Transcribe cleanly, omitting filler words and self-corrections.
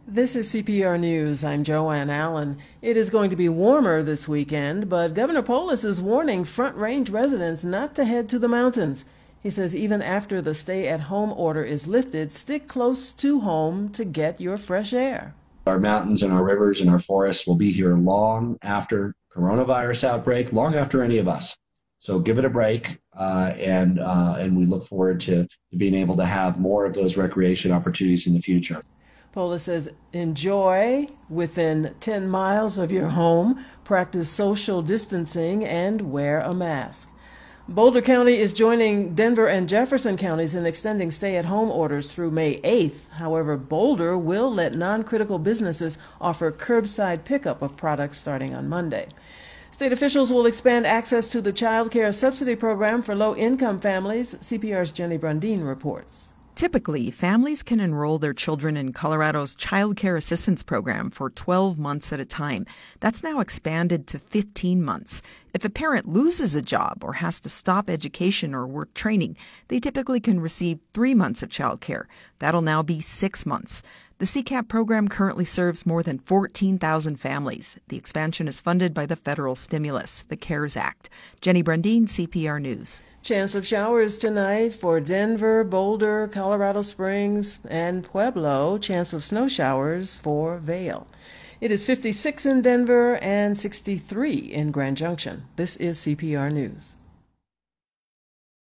This is CPR News. I'm Joanne Allen. It is going to be warmer this weekend, but Governor Polis is warning Front Range residents not to head to the mountains. He says even after the stay-at-home order is lifted, stick close to home to get your fresh air. Our mountains and our rivers and our forests will be here long after coronavirus outbreak, long after any of us. So give it a break, and we look forward to being able to have more of those recreation opportunities in the future. Polis says enjoy within 10 miles of your home, practice social distancing, and wear a mask. Boulder County is joining Denver and Jefferson counties in extending stay-at-home orders through May 8th. However, Boulder will let non-critical businesses offer curbside pickup of products starting on Monday. State officials will expand access to the child care subsidy program for low-income families. CPR's Jenny Brundin reports. Typically, families can enroll their children in Colorado's Child Care Assistance Program for 12 months at a time. That's now expanded to 15 months. If a parent loses a job or has to stop education or work training, they typically can receive 3 months of child care. That'll now be 6 months. The CCAP program currently serves more than 14,000 families. The expansion is funded by the federal stimulus, the CARES Act. Jenny Brundin, CPR News. Chance of showers tonight for Denver, Boulder, Colorado Springs, and Pueblo. Chance of snow showers for Vail. It is 56 in Denver and 63 in Grand Junction. This is CPR News.